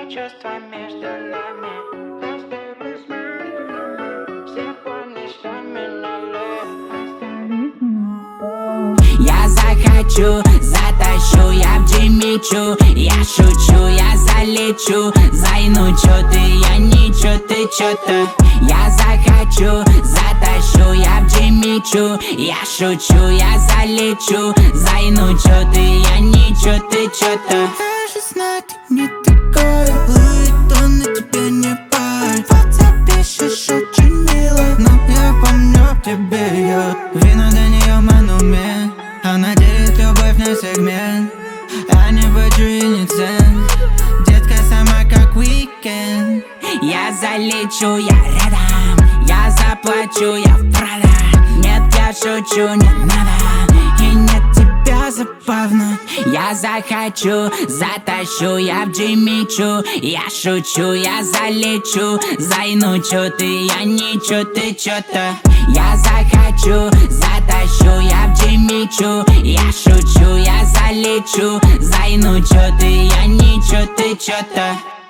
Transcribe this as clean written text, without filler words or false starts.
чувства между нами. Все планы, что Я захочу, затащу, я в Джимми Чу. Я шучу, я залечу, зайну, чё ты, я ничего, ты чё-то. Я захочу, затащу, я в Джимми Чу. Я шучу, я залечу, зайну, чё ты, я ничего, ты чё-то. Даже знать ты не такая, плывет он, на тебе не пар. Вот запишешь очень мило, но я помню, тебе бьет. Вино для нее монумент, она делит любовь на сегмент. Я не бачу и не цен, детка сама как уикенд. Я залечу, я рядом, я заплачу, я в Прада. Нет, я шучу, не надо, и нет тебя забавно. Я захочу, затащу, я в Джимми Чу. Я шучу, я залечу, зайну, чё ты, я ничего, ты чё-то. Я захочу, затащу, я в Джимми Чу. Я шучу, я залечу, зайну, чё ты, я ничего, ты чё-то.